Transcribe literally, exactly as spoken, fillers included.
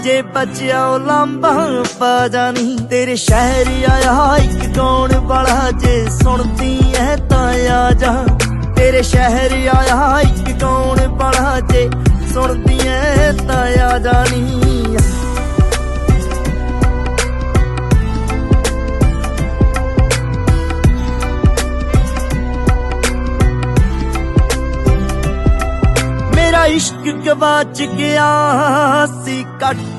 ਜੇ ਬਚਿਆ ਉਹ ਲਾਂਬਾ ਪਾ ਜਾਣੀ। ਤੇਰੇ ਸ਼ਹਿਰ ਆਇਆ ਇੱਕ ਗਾਉਣ ਵਾਲਾ, ਜੇ ਸੁਣਦੀ ਐ ਤਾਂ ਆ ਜਾ। ਤੇਰੇ ਸ਼ਹਿਰ ਆਇਆ ਇੱਕ ਗਾਉਣ ਵਾਲਾ, ਜੇ ਸੁਣਦੀ ਐ ਤਾਂ ਆ ਜਾਣੀ। ਮੇਰਾ ਇਸ਼ਕ ਗਵਾਚ ਗਿਆ ਸੀ ਕੱਟ